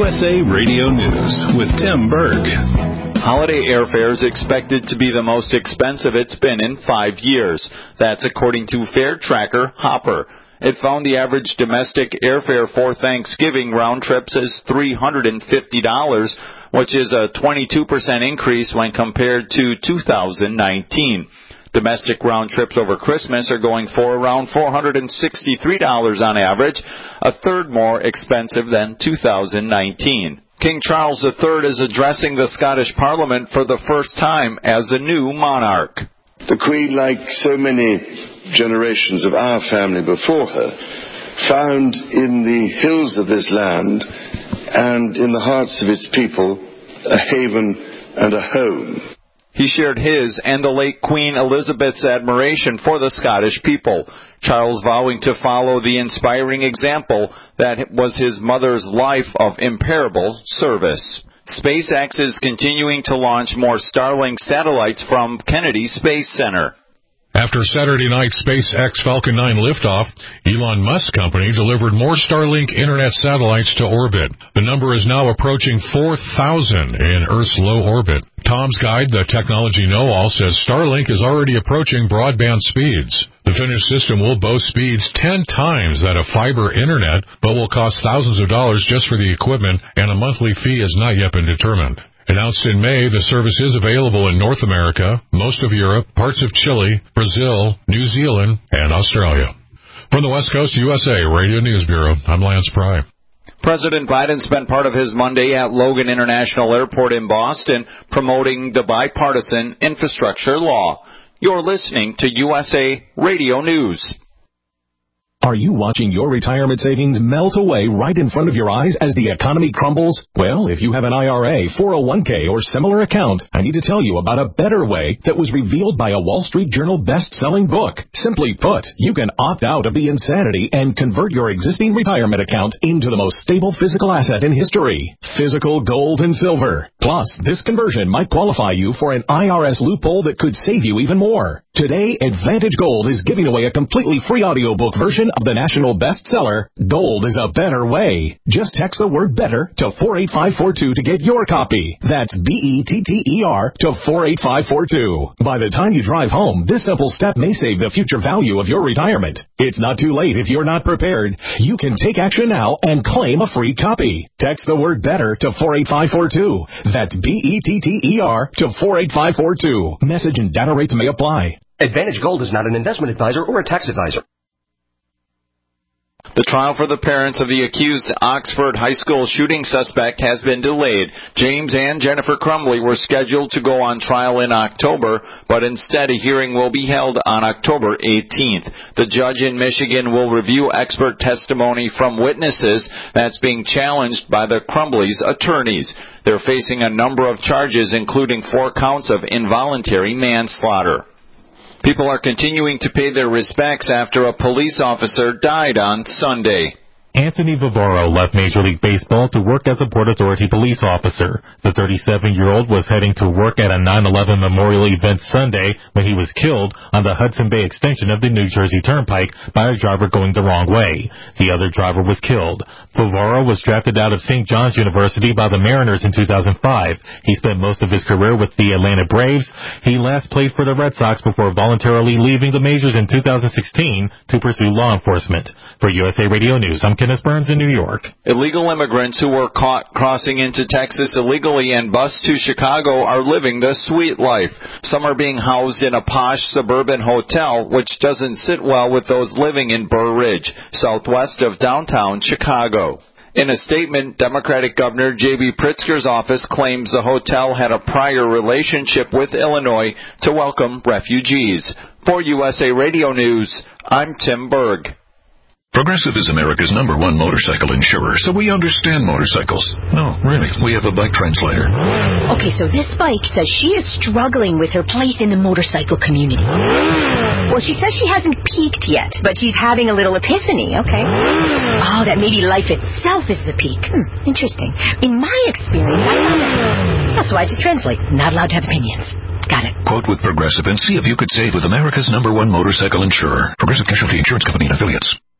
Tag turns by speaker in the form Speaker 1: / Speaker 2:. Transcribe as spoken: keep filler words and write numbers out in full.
Speaker 1: U S A Radio News with Tim Berg.
Speaker 2: Holiday airfare is expected to be the most expensive it's been in five years. That's according to fare tracker Hopper. It found the average domestic airfare for Thanksgiving round trips is three hundred fifty dollars, which is a twenty-two percent increase when compared to two thousand nineteen. Domestic round trips over Christmas are going for around four hundred sixty-three dollars on average, a third more expensive than two thousand nineteen. King Charles the Third is addressing the Scottish Parliament for the first time as a new monarch.
Speaker 3: The Queen, like so many generations of our family before her, found in the hills of this land and in the hearts of its people a haven and a home.
Speaker 2: He shared his and the late Queen Elizabeth's admiration for the Scottish people, Charles vowing to follow the inspiring example that was his mother's life of imperishable service. SpaceX is continuing to launch more Starlink satellites from Kennedy Space Center.
Speaker 4: After Saturday night's SpaceX Falcon nine liftoff, Elon Musk's company delivered more Starlink internet satellites to orbit. The number is now approaching four thousand in Earth's low orbit. Tom's Guide, the technology know-all, says Starlink is already approaching broadband speeds. The finished system will boast speeds ten times that of fiber internet, but will cost thousands of dollars just for the equipment, and a monthly fee has not yet been determined. Announced in May, the service is available in North America, most of Europe, parts of Chile, Brazil, New Zealand, and Australia. From the West Coast U S A Radio News Bureau, I'm Lance Pry.
Speaker 2: President Biden spent part of his Monday at Logan International Airport in Boston promoting the bipartisan infrastructure law. You're listening to U S A Radio News.
Speaker 5: Are you watching your retirement savings melt away right in front of your eyes as the economy crumbles? Well, if you have an I R A, four oh one k, or similar account, I need to tell you about a better way that was revealed by a Wall Street Journal best-selling book. Simply put, you can opt out of the insanity and convert your existing retirement account into the most stable physical asset in history, physical gold and silver. Plus, this conversion might qualify you for an I R S loophole that could save you even more. Today, Advantage Gold is giving away a completely free audiobook version of the national bestseller, Gold is a Better Way. Just text the word better to four eight five four two to get your copy. That's B E T T E R to four eight five four two. By the time you drive home, this simple step may save the future value of your retirement. It's not too late if you're not prepared. You can take action now and claim a free copy. Text the word better to four eight five four two. That's B E T T E R to four eight five four two. Message and data rates may apply.
Speaker 6: Advantage Gold is not an investment advisor or a tax advisor.
Speaker 2: The trial for the parents of the accused Oxford High School shooting suspect has been delayed. James and Jennifer Crumbley were scheduled to go on trial in October, but instead a hearing will be held on October eighteenth. The judge in Michigan will review expert testimony from witnesses that's being challenged by the Crumbley's attorneys. They're facing a number of charges, including four counts of involuntary manslaughter. People are continuing to pay their respects after a police officer died on Sunday.
Speaker 7: Anthony Vivaro left Major League Baseball to work as a Port Authority police officer. The thirty-seven-year-old was heading to work at a nine eleven memorial event Sunday when he was killed on the Hudson Bay extension of the New Jersey Turnpike by a driver going the wrong way. The other driver was killed. Vivaro was drafted out of Saint John's University by the Mariners in two thousand five. He spent most of his career with the Atlanta Braves. He last played for the Red Sox before voluntarily leaving the majors in two thousand sixteen to pursue law enforcement. For U S A Radio News, I'm Kenneth Burns in New York.
Speaker 2: Illegal immigrants who were caught crossing into Texas illegally and bused to Chicago are living the sweet life. Some are being housed in a posh suburban hotel, which doesn't sit well with those living in Burr Ridge, southwest of downtown Chicago. In a statement, Democratic Governor J B Pritzker's office claims the hotel had a prior relationship with Illinois to welcome refugees. For U S A Radio News, I'm Tim Berg.
Speaker 8: Progressive is America's number one motorcycle insurer, so we understand motorcycles. No, really, we have a bike translator.
Speaker 9: Okay, so this bike says she is struggling with her place in the motorcycle community. Well, she says she hasn't peaked yet, but she's having a little epiphany, okay? Oh, that maybe life itself is the peak. Hmm, interesting. In my experience, I found that... Oh, so I just translate. Not allowed to have opinions. Got it.
Speaker 8: Quote with Progressive and see if you could save with America's number one motorcycle insurer. Progressive Casualty Insurance Company and Affiliates.